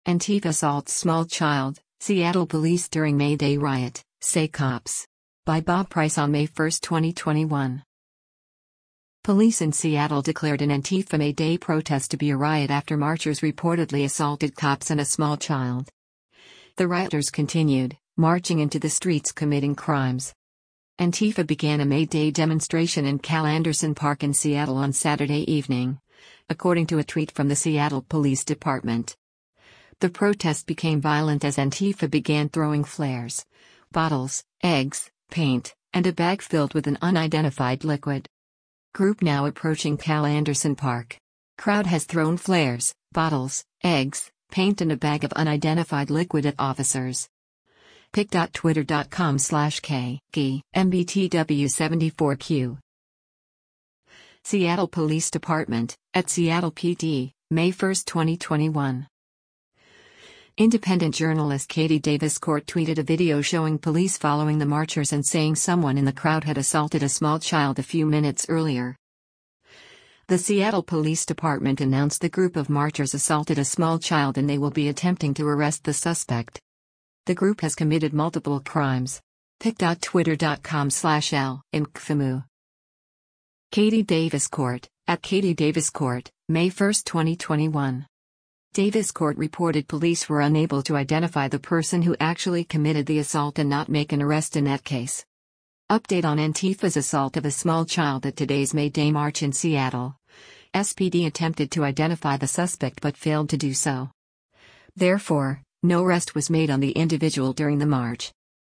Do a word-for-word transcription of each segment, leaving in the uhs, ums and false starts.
Antifa assaults small child, Seattle police during May Day riot, say cops. By Bob Price on May first, twenty twenty-one. Police in Seattle declared an Antifa May Day protest to be a riot after marchers reportedly assaulted cops and a small child. The rioters continued, marching into the streets committing crimes. Antifa began a May Day demonstration in Cal Anderson Park in Seattle on Saturday evening, according to a tweet from the Seattle Police Department. The protest became violent as Antifa began throwing flares, bottles, eggs, paint, and a bag filled with an unidentified liquid. Group now approaching Cal Anderson Park. Crowd has thrown flares, bottles, eggs, paint and a bag of unidentified liquid at officers. pic.twitter.com slash k g m b t w seventy-four q. Seattle Police Department, at Seattle P D, May first, twenty twenty-one. Independent journalist Katie Davis Court tweeted a video showing police following the marchers and saying someone in the crowd had assaulted a small child a few minutes earlier. The Seattle Police Department announced the group of marchers assaulted a small child and they will be attempting to arrest the suspect. The group has committed multiple crimes. pic.twitter.com slash l infmu. Katie Davis Court, at Katie Davis Court, May first, twenty twenty-one. Davis Court reported police were unable to identify the person who actually committed the assault and not make an arrest in that case. Update on Antifa's assault of a small child at today's May Day march in Seattle. S P D attempted to identify the suspect but failed to do so. Therefore, no arrest was made on the individual during the march.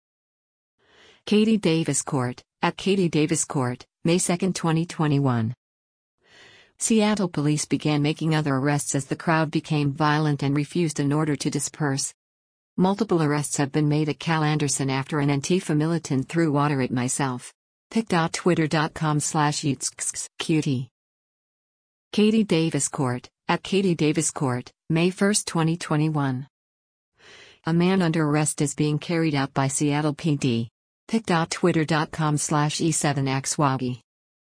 Katie Davis Court, at Katie Davis Court, May second, twenty twenty-one. Seattle police began making other arrests as the crowd became violent and refused an order to disperse. Multiple arrests have been made at Cal Anderson after an Antifa militant threw water at myself. pic.twitter.com slash cutie. Katie Davis Court, at Katie Davis Court, May first, twenty twenty-one. A man under arrest is being carried out by Seattle P D. pic.twitter.com slash e seven xwagi.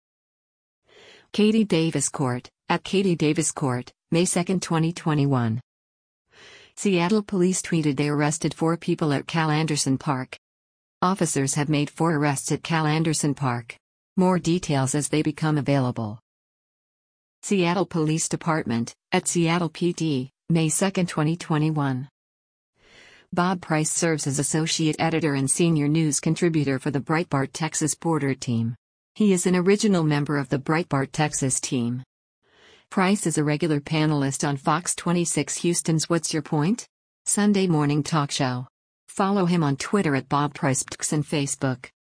Katie Davis Court, at Katie Davis Court, May second, twenty twenty-one. Seattle police tweeted they arrested four people at Cal Anderson Park. Officers have made four arrests at Cal Anderson Park. More details as they become available. Seattle Police Department, at Seattle P D, May second, twenty twenty-one. Bob Price serves as associate editor and senior news contributor for the Breitbart Texas Border Team. He is an original member of the Breitbart Texas team. Price is a regular panelist on Fox twenty-six Houston's What's Your Point? Sunday morning talk show. Follow him on Twitter at Bob Price and Facebook.